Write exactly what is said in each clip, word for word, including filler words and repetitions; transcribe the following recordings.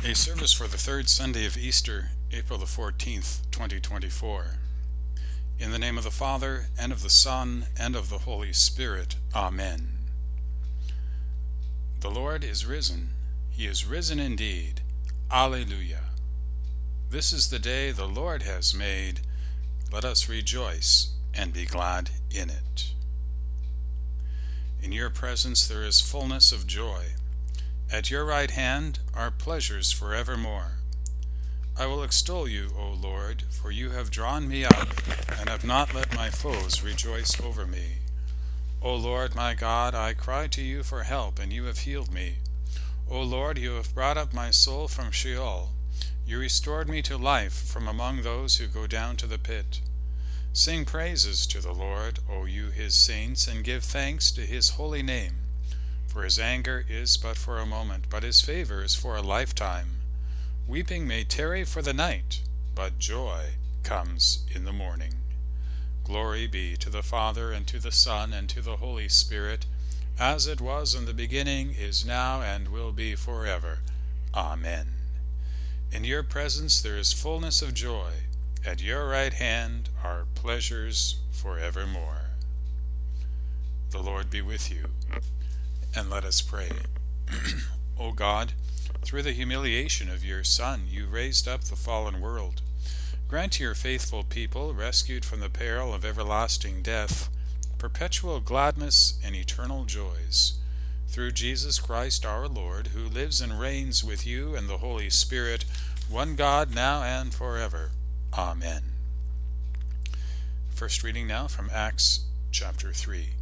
A service for the third Sunday of Easter, April the fourteenth, twenty twenty-four. In the name of the Father, and of the Son, and of the Holy Spirit. Amen. The Lord is risen. He is risen indeed. Alleluia. This is the day the Lord has made. Let us rejoice and be glad in it. In your presence there is fullness of joy. At your right hand are pleasures forevermore. I will extol you, O Lord, for you have drawn me up, and have not let my foes rejoice over me. O Lord my God, I cry to you for help, and you have healed me. O Lord, you have brought up my soul from Sheol. You restored me to life from among those who go down to the pit. Sing praises to the Lord, O you his saints, and give thanks to his holy name. For his anger is but for a moment, but his favor is for a lifetime. Weeping may tarry for the night, but joy comes in the morning. Glory be to the Father, and to the Son, and to the Holy Spirit, as it was in the beginning, is now, and will be forever. Amen. In your presence there is fullness of joy. At your right hand are pleasures forevermore. The Lord be with you. And let us pray. O God, through the humiliation of your Son, you raised up the fallen world. Grant to your faithful people, rescued from the peril of everlasting death, perpetual gladness and eternal joys. Through Jesus Christ our Lord, who lives and reigns with you and the Holy Spirit, one God, now and forever. Amen. First reading now from Acts chapter three.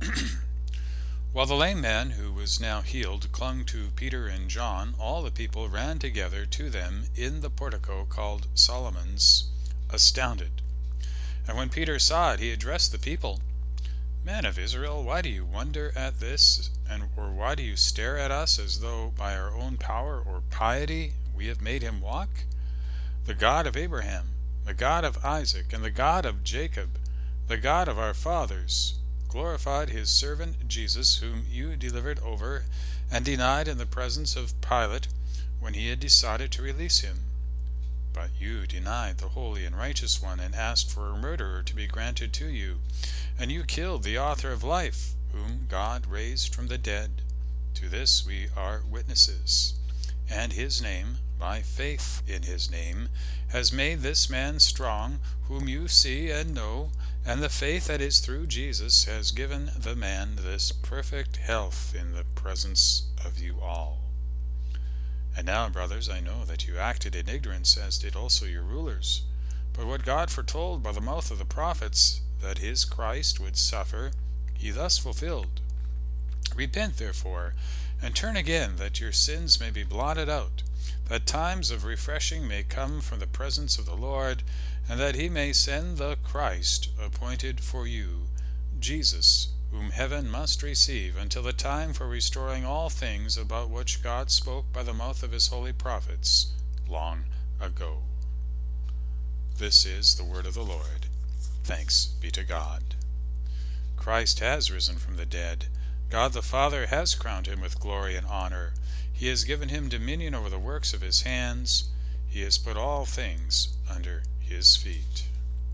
While the lame man, who was now healed, clung to Peter and John, all the people ran together to them in the portico called Solomon's, astounded. And when Peter saw it, he addressed the people. Men of Israel, why do you wonder at this, and or why do you stare at us as though by our own power or piety we have made him walk? The God of Abraham, the God of Isaac, and the God of Jacob, the God of our fathers, glorified his servant Jesus, whom you delivered over and denied in the presence of Pilate when he had decided to release him. But you denied the Holy and Righteous One, and asked for a murderer to be granted to you, and you killed the author of life, whom God raised from the dead. To this we are witnesses. And his name, by faith in his name, has made this man strong, whom you see and know, and the faith that is through Jesus has given the man this perfect health in the presence of you all. And now, brothers, I know that you acted in ignorance, as did also your rulers. But what God foretold by the mouth of the prophets, that his Christ would suffer, he thus fulfilled. Repent, therefore, and turn again, that your sins may be blotted out, that times of refreshing may come from the presence of the Lord, and that he may send the Christ appointed for you, Jesus, whom heaven must receive until the time for restoring all things about which God spoke by the mouth of his holy prophets long ago. This is the word of the Lord. Thanks be to God. Christ has risen from the dead. God the Father has crowned him with glory and honor. He has given him dominion over the works of his hands. He has put all things under his feet.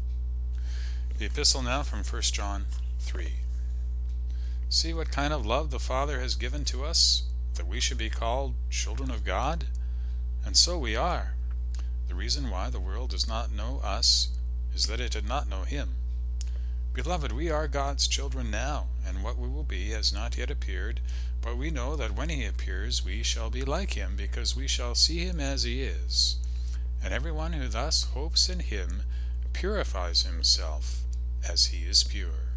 The epistle now from First John three. See what kind of love the Father has given to us, that we should be called children of God? And so we are. The reason why the world does not know us is that it did not know him. Beloved, we are God's children now, and what we will be has not yet appeared, but we know that when he appears we shall be like him, because we shall see him as he is. And everyone who thus hopes in him purifies himself as he is pure.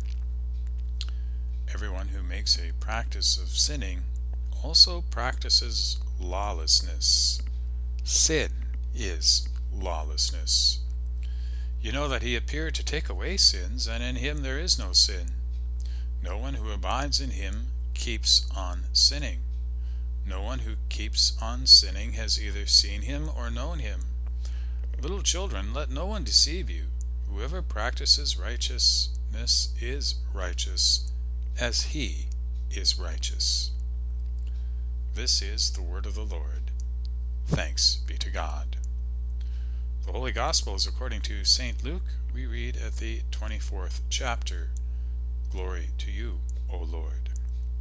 Everyone who makes a practice of sinning also practices lawlessness. Sin is lawlessness. You know that he appeared to take away sins, and in him there is no sin. No one who abides in him keeps on sinning. No one who keeps on sinning has either seen him or known him. Little children, let no one deceive you. Whoever practices righteousness is righteous, as he is righteous. This is the word of the Lord. Thanks be to God. The Holy Gospel is according to Saint Luke. We read at the twenty-fourth chapter. Glory to you, O Lord.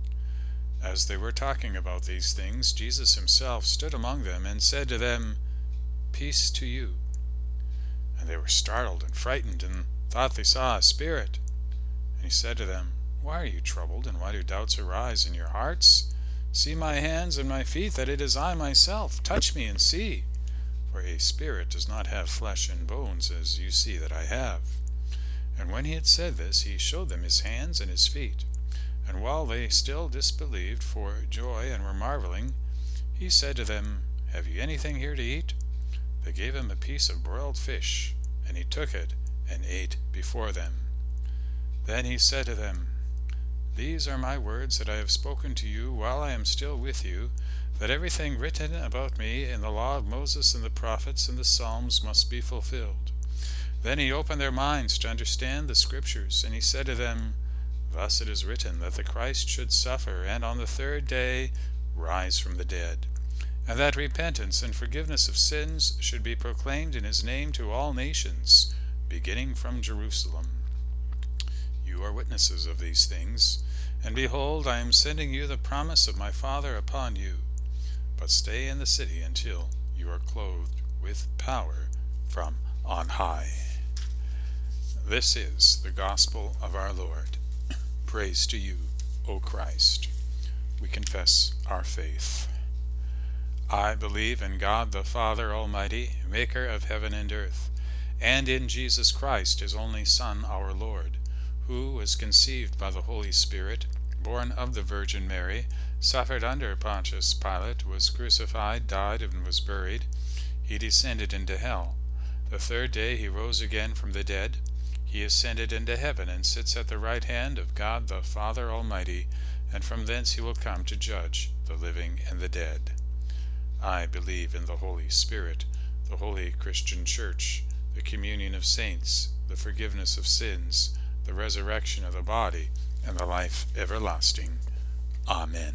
As they were talking about these things, Jesus himself stood among them and said to them, Peace to you. And they were startled and frightened, and thought they saw a spirit. And he said to them, Why are you troubled, and why do doubts arise in your hearts? See my hands and my feet, that it is I myself. Touch me and see. For a spirit does not have flesh and bones, as you see that I have. And when he had said this, he showed them his hands and his feet. And while they still disbelieved for joy and were marveling, he said to them, Have you anything here to eat? They gave him a piece of broiled fish, and he took it and ate before them. Then he said to them, These are my words that I have spoken to you while I am still with you, that everything written about me in the law of Moses and the prophets and the Psalms must be fulfilled. Then he opened their minds to understand the Scriptures, and he said to them, Thus it is written that the Christ should suffer, and on the third day rise from the dead, and that repentance and forgiveness of sins should be proclaimed in his name to all nations, beginning from Jerusalem. You are witnesses of these things, and behold, I am sending you the promise of my Father upon you. But stay in the city until you are clothed with power from on high. This is the gospel of our Lord. Praise to you, O Christ. We confess our faith. I believe in God the Father Almighty, maker of heaven and earth, and in Jesus Christ, his only Son, our Lord, who was conceived by the Holy Spirit, born of the Virgin Mary, suffered under Pontius Pilate, was crucified, died, and was buried. He descended into hell. The third day he rose again from the dead. He ascended into heaven and sits at the right hand of God the Father Almighty, and from thence he will come to judge the living and the dead. I believe in the Holy Spirit, the holy Christian Church, the communion of saints, the forgiveness of sins, the resurrection of the body, and the life everlasting. Amen.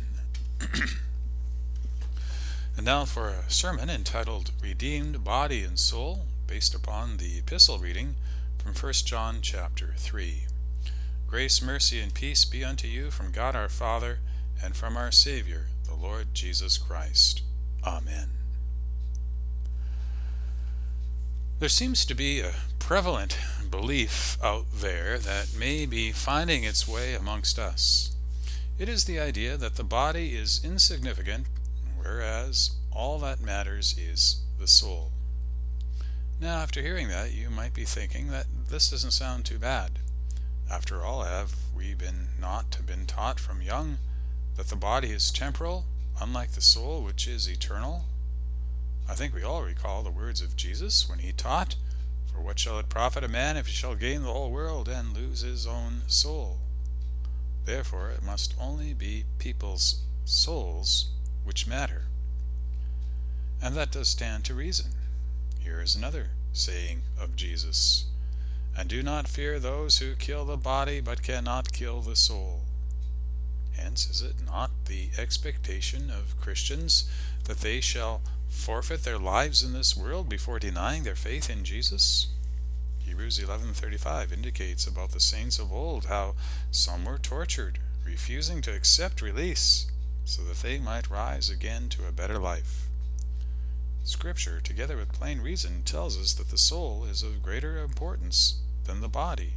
And now for a sermon entitled Redeemed Body and Soul, based upon the epistle reading from First John chapter three. Grace, mercy, and peace be unto you from God our Father, and from our Savior, the Lord Jesus Christ. Amen. There seems to be a prevalent belief out there that may be finding its way amongst us. It is the idea that the body is insignificant, whereas all that matters is the soul. Now, after hearing that, you might be thinking that this doesn't sound too bad. After all, have we been not been taught from young that the body is temporal, unlike the soul, which is eternal? I think we all recall the words of Jesus when he taught, For what shall it profit a man if he shall gain the whole world and lose his own soul? Therefore, it must only be people's souls which matter. And that does stand to reason. Here is another saying of Jesus, And do not fear those who kill the body, but cannot kill the soul. Hence, is it not the expectation of Christians that they shall forfeit their lives in this world before denying their faith in Jesus? Hebrews eleven thirty-five indicates about the saints of old how some were tortured, refusing to accept release, so that they might rise again to a better life. Scripture, together with plain reason, tells us that the soul is of greater importance than the body.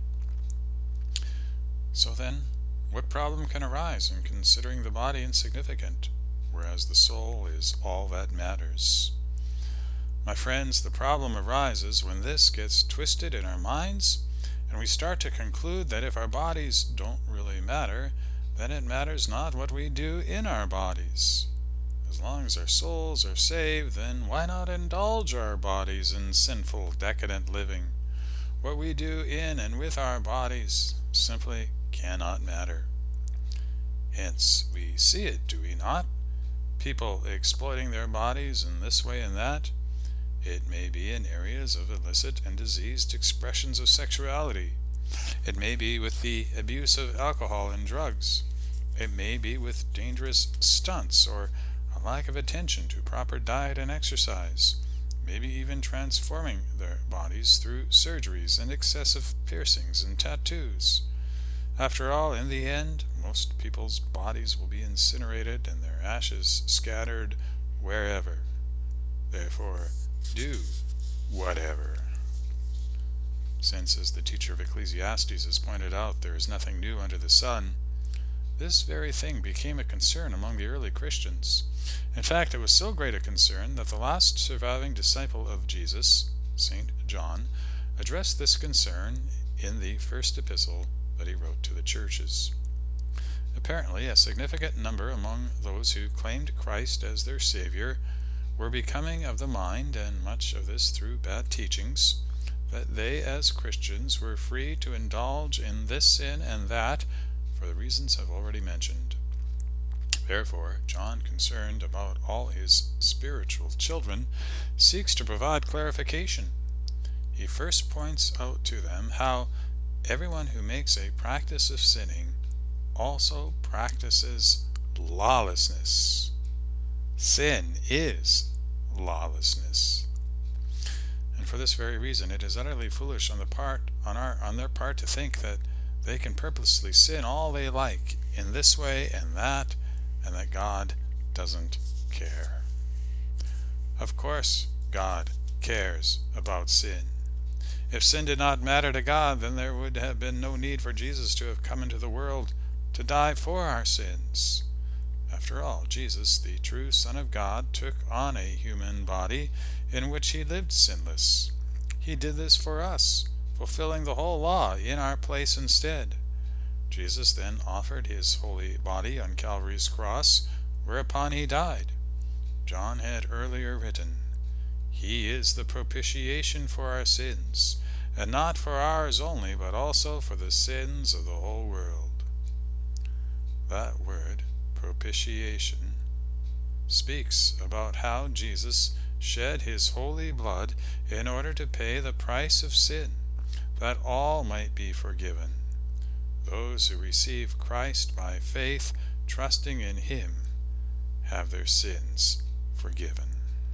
So then, what problem can arise in considering the body insignificant, whereas the soul is all that matters? My friends, the problem arises when this gets twisted in our minds, and we start to conclude that if our bodies don't really matter, then it matters not what we do in our bodies. As long as our souls are saved, then why not indulge our bodies in sinful, decadent living? What we do in and with our bodies simply cannot matter. Hence, we see it, do we not? People exploiting their bodies in this way and that. It may be in areas of illicit and diseased expressions of sexuality. It may be with the abuse of alcohol and drugs. It may be with dangerous stunts or lack of attention to proper diet and exercise, maybe even transforming their bodies through surgeries and excessive piercings and tattoos. After all, in the end, most people's bodies will be incinerated and their ashes scattered wherever. Therefore, do whatever. Since, as the teacher of Ecclesiastes has pointed out, there is nothing new under the sun, this very thing became a concern among the early Christians. In fact, it was so great a concern that the last surviving disciple of Jesus, Saint John, addressed this concern in the first epistle that he wrote to the churches. Apparently, a significant number among those who claimed Christ as their Savior were becoming of the mind, and much of this through bad teachings, that they as Christians were free to indulge in this sin and that, for the reasons I've already mentioned. Therefore, John, concerned about all his spiritual children, seeks to provide clarification. He first points out to them how everyone who makes a practice of sinning also practices lawlessness. Sin is lawlessness. And for this very reason, it is utterly foolish on the part on our on their part to think that they can purposely sin all they like in this way and that, and that God doesn't care. Of course, God cares about sin. If sin did not matter to God, then there would have been no need for Jesus to have come into the world to die for our sins. After all, Jesus, the true Son of God, took on a human body in which he lived sinless. He did this for us, fulfilling the whole law in our place instead. Jesus then offered his holy body on Calvary's cross, whereupon he died. John had earlier written, "He is the propitiation for our sins, and not for ours only, but also for the sins of the whole world." That word, propitiation, speaks about how Jesus shed his holy blood in order to pay the price of sin, that all might be forgiven. Those who receive Christ by faith, trusting in him, have their sins forgiven.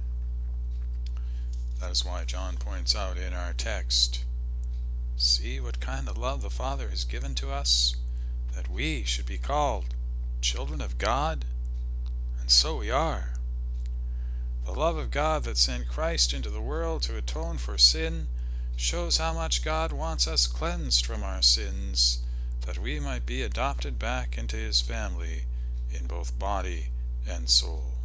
That is why John points out in our text, "See what kind of love the Father has given to us, that we should be called children of God, and so we are." The love of God that sent Christ into the world to atone for sin shows how much God wants us cleansed from our sins, that we might be adopted back into his family in both body and soul.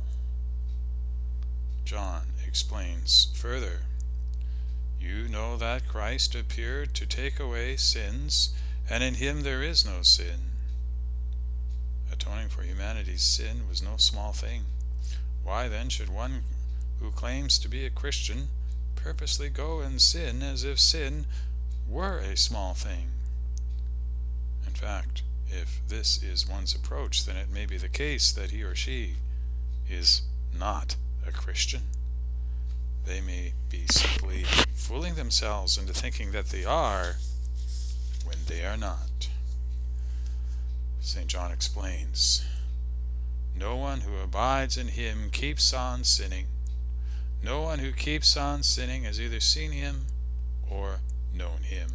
John explains further, "You know that Christ appeared to take away sins, and in him there is no sin." Atoning for humanity's sin was no small thing. Why then should one who claims to be a Christian purposely go and sin as if sin were a small thing? In fact, if this is one's approach, then it may be the case that he or she is not a Christian. They may be simply fooling themselves into thinking that they are when they are not. Saint John explains, "No one who abides in him keeps on sinning. No one who keeps on sinning has either seen him or known him."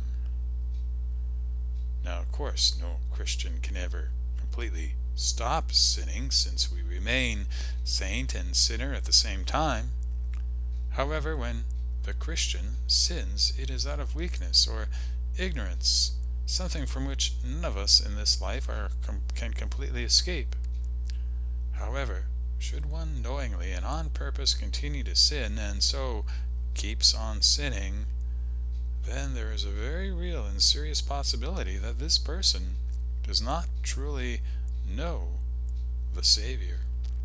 Now, of course, no Christian can ever completely stop sinning, since we remain saint and sinner at the same time. However, when the Christian sins, it is out of weakness or ignorance, something from which none of us in this life are, com- can completely escape. However, should one knowingly and on purpose continue to sin, and so keeps on sinning, then there is a very real and serious possibility that this person does not truly know the Savior.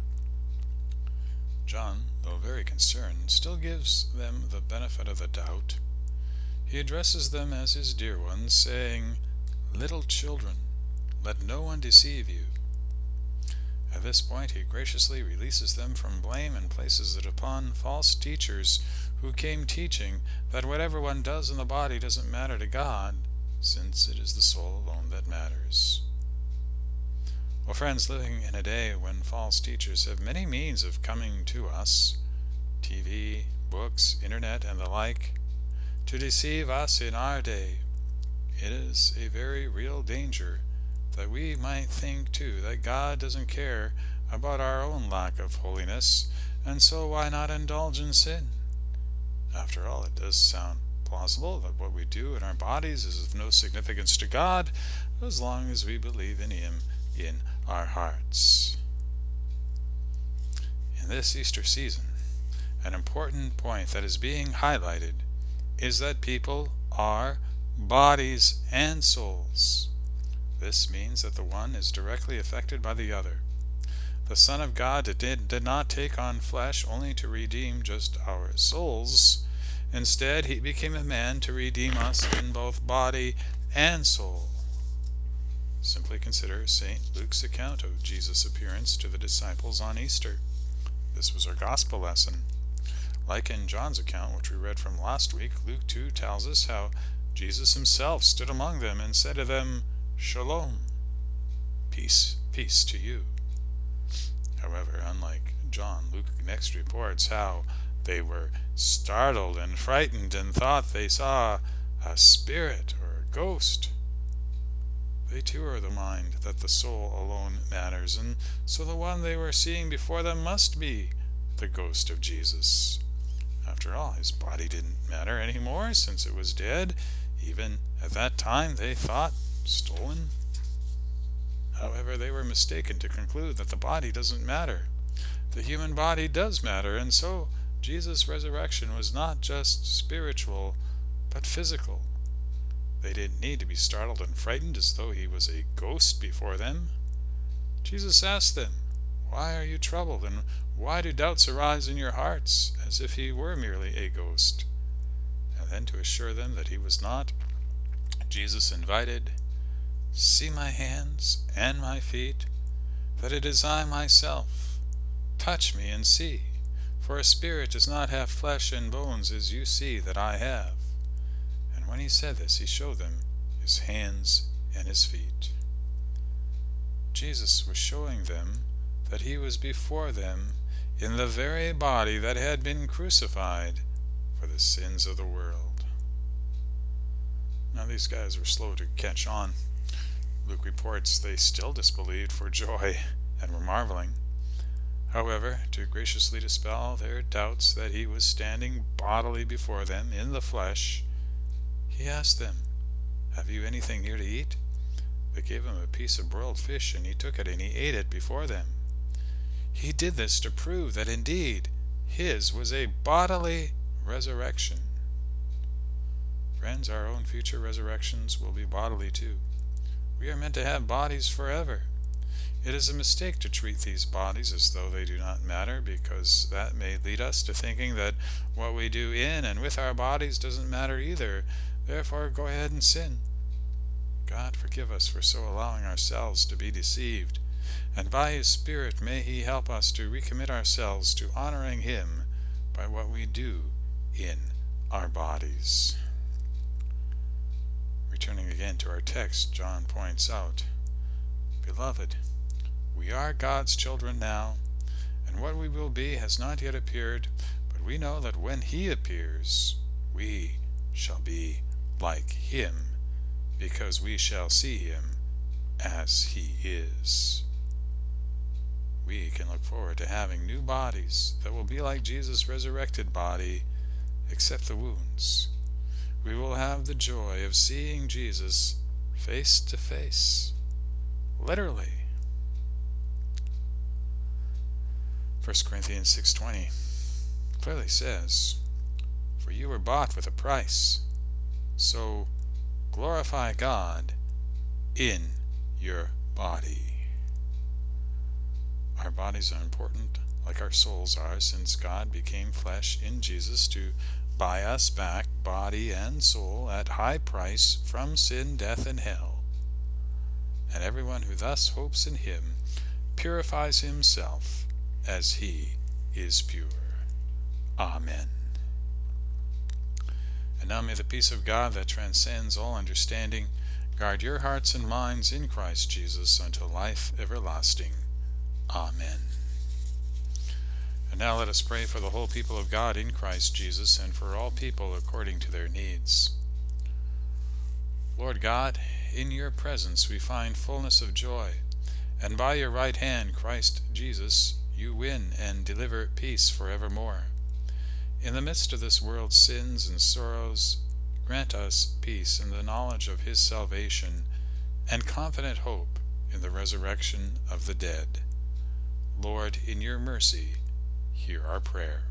John, though very concerned, still gives them the benefit of the doubt. He addresses them as his dear ones, saying, "Little children, let no one deceive you." At this point, he graciously releases them from blame and places it upon false teachers who came teaching that whatever one does in the body doesn't matter to God, since it is the soul alone that matters. Well, friends, living in a day when false teachers have many means of coming to us, T V, books, internet, and the like, to deceive us in our day, it is a very real danger that we might think too that God doesn't care about our own lack of holiness, and so why not indulge in sin? After all, it does sound plausible that what we do in our bodies is of no significance to God as long as we believe in Him in our hearts. In this Easter season, an important point that is being highlighted is that people are bodies and souls. This means that the one is directly affected by the other. The Son of God did, did not take on flesh only to redeem just our souls. Instead, He became a man to redeem us in both body and soul. Simply consider Saint Luke's account of Jesus' appearance to the disciples on Easter. This was our gospel lesson. Like in John's account, which we read from last week, Luke two tells us how Jesus Himself stood among them and said to them, "Shalom, peace, peace to you." However, unlike John, Luke next reports how they were startled and frightened and thought they saw a spirit or a ghost. They too are of the mind that the soul alone matters, and so the one they were seeing before them must be the ghost of Jesus. After all, His body didn't matter anymore since it was dead. Even at that time they thought stolen. However, they were mistaken to conclude that the body doesn't matter. The human body does matter, and so Jesus' resurrection was not just spiritual, but physical. They didn't need to be startled and frightened as though He was a ghost before them. Jesus asked them, "Why are you troubled, and why do doubts arise in your hearts?" as if He were merely a ghost. And then to assure them that He was not, Jesus invited, "See my hands and my feet, that it is I myself. Touch me and see, for a spirit does not have flesh and bones as you see that I have." And when He said this, He showed them His hands and His feet. Jesus was showing them that He was before them in the very body that had been crucified for the sins of the world. Now these guys were slow to catch on. Luke reports they still disbelieved for joy and were marveling. However, to graciously dispel their doubts that He was standing bodily before them in the flesh, He asked them, "Have you anything here to eat?" They gave Him a piece of broiled fish, and He took it and He ate it before them. He did this to prove that indeed His was a bodily resurrection. Friends, our own future resurrections will be bodily too. We are meant to have bodies forever. It is a mistake to treat these bodies as though they do not matter, because that may lead us to thinking that what we do in and with our bodies doesn't matter either. Therefore, go ahead and sin. God forgive us for so allowing ourselves to be deceived, and by His Spirit may He help us to recommit ourselves to honoring Him by what we do in our bodies. Returning again to our text, John points out, "Beloved, we are God's children now, and what we will be has not yet appeared, but we know that when He appears, we shall be like Him, because we shall see Him as He is." We can look forward to having new bodies that will be like Jesus' resurrected body, except the wounds. We will have the joy of seeing Jesus face to face, literally. First Corinthians six twenty clearly says, "For you were bought with a price, so glorify God in your body." Our bodies are important, like our souls are, since God became flesh in Jesus to buy us back, body and soul, at high price from sin, death, and hell. And everyone who thus hopes in Him purifies himself as He is pure. Amen. And now may the peace of God that transcends all understanding guard your hearts and minds in Christ Jesus unto life everlasting. Amen. And now let us pray for the whole people of God in Christ Jesus, and for all people according to their needs. Lord God, in your presence we find fullness of joy, and by your right hand, Christ Jesus, you win and deliver peace forevermore. In the midst of this world's sins and sorrows, grant us peace in the knowledge of his salvation, and confident hope in the resurrection of the dead. Lord, in your mercy, hear our prayer.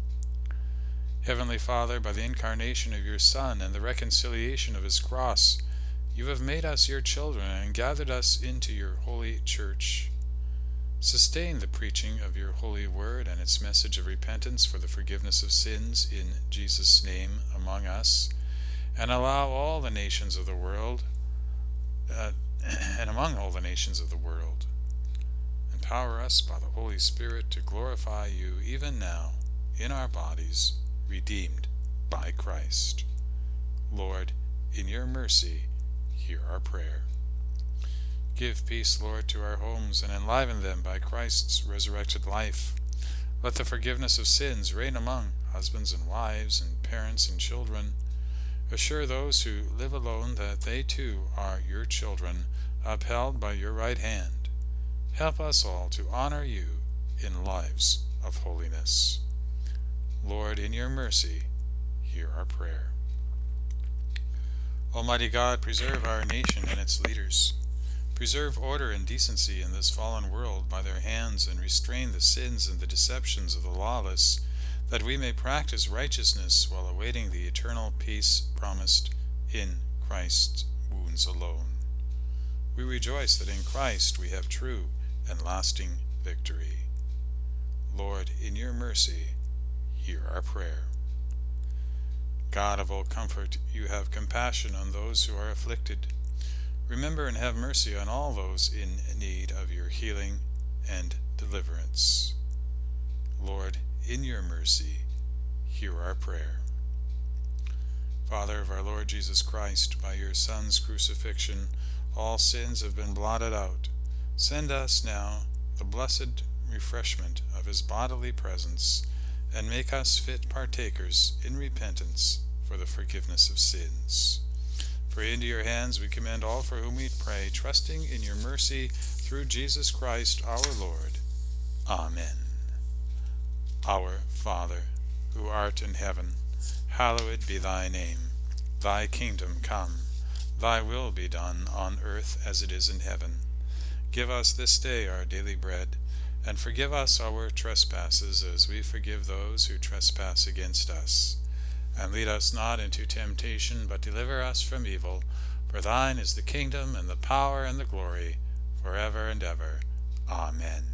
Heavenly Father, by the incarnation of your Son and the reconciliation of his cross, you have made us your children and gathered us into your holy church. Sustain the preaching of your holy word and its message of repentance for the forgiveness of sins in Jesus' name among us, and allow all the nations of the world, uh, and among all the nations of the world. Empower us by the Holy Spirit to glorify you even now in our bodies, redeemed by Christ. Lord, in your mercy, hear our prayer. Give peace, Lord, to our homes, and enliven them by Christ's resurrected life. Let the forgiveness of sins reign among husbands and wives and parents and children. Assure those who live alone that they too are your children, upheld by your right hand. Help us all to honor you in lives of holiness. Lord, in your mercy, hear our prayer. Almighty God, preserve our nation and its leaders. Preserve order and decency in this fallen world by their hands, and restrain the sins and the deceptions of the lawless, that we may practice righteousness while awaiting the eternal peace promised in Christ's wounds alone. We rejoice that in Christ we have true and lasting victory. Lord, in your mercy, hear our prayer. God of all comfort, you have compassion on those who are afflicted. Remember and have mercy on all those in need of your healing and deliverance. Lord, in your mercy, hear our prayer. Father of our Lord Jesus Christ, by your Son's crucifixion, all sins have been blotted out. Send us now the blessed refreshment of his bodily presence, and make us fit partakers in repentance for the forgiveness of sins. For into your hands we commend all for whom we pray, trusting in your mercy through Jesus Christ our Lord. Amen. Our Father, who art in heaven, hallowed be thy name. Thy kingdom come. Thy will be done on earth as it is in heaven. Give us this day our daily bread, and forgive us our trespasses as we forgive those who trespass against us. And lead us not into temptation, but deliver us from evil. For thine is the kingdom, and the power, and the glory, forever and ever. Amen.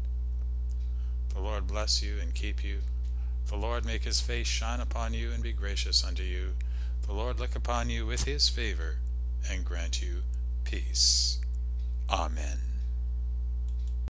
The Lord bless you and keep you. The Lord make his face shine upon you and be gracious unto you. The Lord look upon you with his favor and grant you peace. Amen.